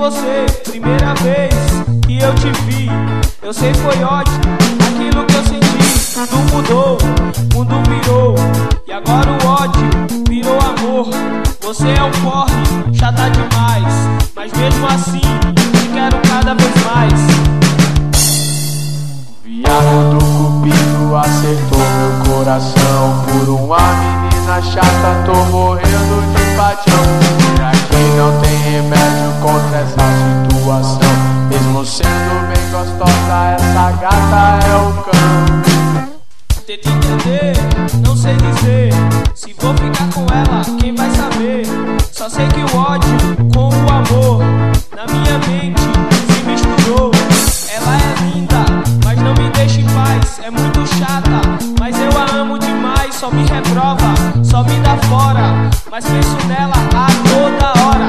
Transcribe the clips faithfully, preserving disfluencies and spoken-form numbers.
você, primeira vez que eu te vi. Eu sei foi ódio, aquilo que eu senti. Tudo mudou, mundo virou, e agora o ódio virou amor. Você é um porre, chata demais, mas mesmo assim te quero cada vez mais. Viado do cupido acertou meu coração. Por uma menina chata tô morrendo de paixão. Será que não tem remédio contra essa situação? Mesmo sendo bem gostosa, essa gata é o cão. Tenta entender, não sei dizer se vou ficar com ela, quem vai saber? Só sei que o ódio com o amor na minha mente se misturou. Ela é linda, mas não me deixa em paz. É muito chata, mas eu a amo demais. Só me reprova, só me dá fora, mas penso nela a toda hora.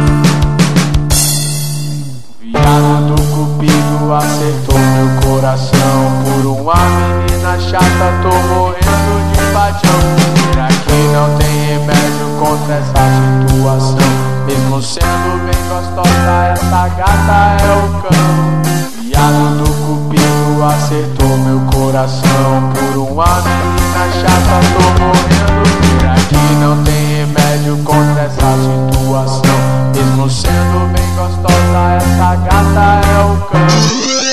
Viado do cupido acertou meu coração. Por uma menina chata tô morrendo de paixão. Será que não tem remédio contra essa situação? Mesmo sendo bem gostosa, essa gata é o cão. Viado do cupido acertou meu coração. Por uma menina chata tô morrendo. Será que não tem remédio contra essa situação? Mesmo sendo bem gostosa, essa gata é o cão.